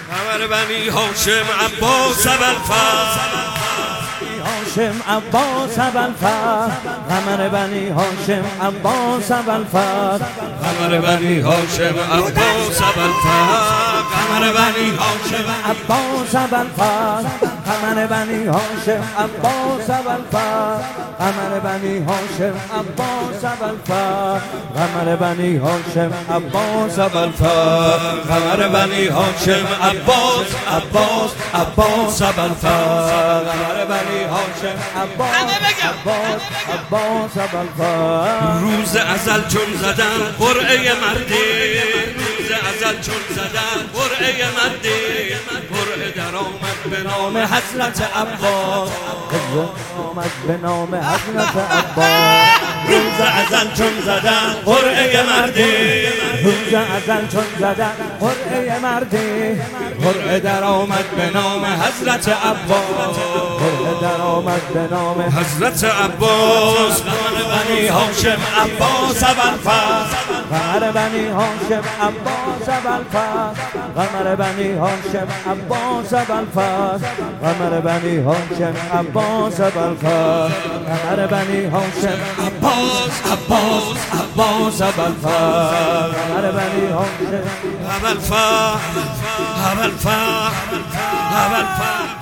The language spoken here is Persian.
قمر بنی هاشم عباس ابوالفضل، هاشم عباس ابوالفضل، قمر بنی هاشم عباس ابوالفضل، قمر بنی هاشم عباس ابوالفضل، قمر بنی هاشم عباس ابوالفضل، قمر بنی هاشم عباس ابوالفضل، قمر بنی هاشم عباس ابوالفضل، قمر بنی هاشم عباس ابوالفضل، قمر بنی هاشم عباس ابوالفضل، قمر بنی هاشم عباس ابوالفضل. روز ازل چون زدن قرعه مردی، روز ازل چون زدن قرعه مردی، قرعه در آمد به نام حضرت عباس، آمد به نام حضرت عباس. روز ازل چون زدن قرعه مردی، روز ازل چون زدن قرعه مردی، قرعه در آمد به نام حضرت عباس، قرعه در آمد به نام حضرت عباس. قمر بنی هاشم عباس ابوالفضل، قمر بنی هاشم عباس ابوالفضل، قمر بنی هاشم عباس ابوالفضل، قمر بنی هاشم عباس ابوالفضل، قمر بنی هاشم عباس ابوالفضل، قمر بنی هاشم ابوالفضل، ابوالفضل، ابوالفضل.